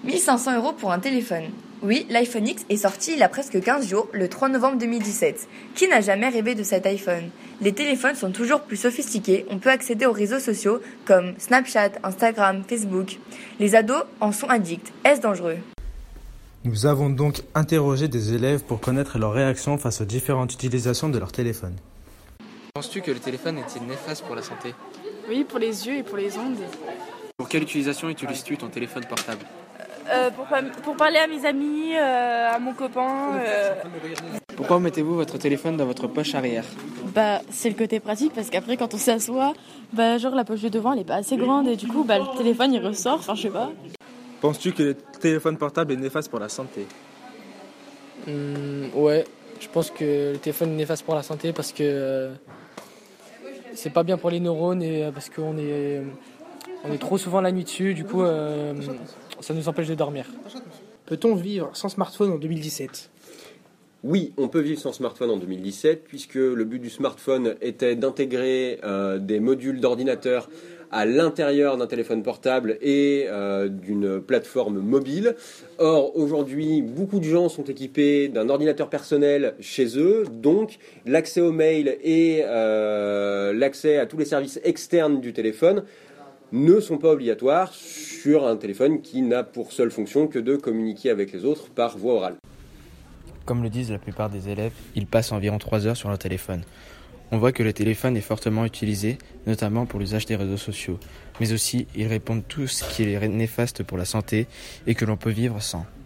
1500 € pour un téléphone. Oui, l'iPhone X est sorti il y a presque 15 jours, le 3 novembre 2017. Qui n'a jamais rêvé de cet iPhone ? Les téléphones sont toujours plus sophistiqués, on peut accéder aux réseaux sociaux comme Snapchat, Instagram, Facebook. Les ados en sont addicts. Est-ce dangereux ? Nous avons donc interrogé des élèves pour connaître leur réaction face aux différentes utilisations de leur téléphone. Penses-tu que le téléphone est-il néfaste pour la santé ? Oui, pour les yeux et pour les ondes. Pour quelle utilisation utilises-tu ton téléphone portable ? Pour parler à mes amis, à mon copain. Pourquoi mettez-vous votre téléphone dans votre poche arrière ? C'est le côté pratique parce qu'après quand on s'assoit, genre la poche de devant elle est pas assez grande et du coup le téléphone il ressort, je sais pas. Penses-tu que le téléphone portable est néfaste pour la santé ? Ouais, je pense que le téléphone est néfaste pour la santé parce que c'est pas bien pour les neurones et parce qu'on est trop souvent la nuit dessus, du coup ça nous empêche de dormir. Peut-on vivre sans smartphone en 2017 ? Oui, on peut vivre sans smartphone en 2017 puisque le but du smartphone était d'intégrer des modules d'ordinateur à l'intérieur d'un téléphone portable et d'une plateforme mobile. Or, aujourd'hui, beaucoup de gens sont équipés d'un ordinateur personnel chez eux, donc l'accès au mail et l'accès à tous les services externes du téléphone ne sont pas obligatoires sur un téléphone qui n'a pour seule fonction que de communiquer avec les autres par voie orale. Comme le disent la plupart des élèves, ils passent environ 3 heures sur leur téléphone. On voit que le téléphone est fortement utilisé, notamment pour l'usage des réseaux sociaux, mais aussi ils répondent tout ce qui est néfaste pour la santé et que l'on peut vivre sans.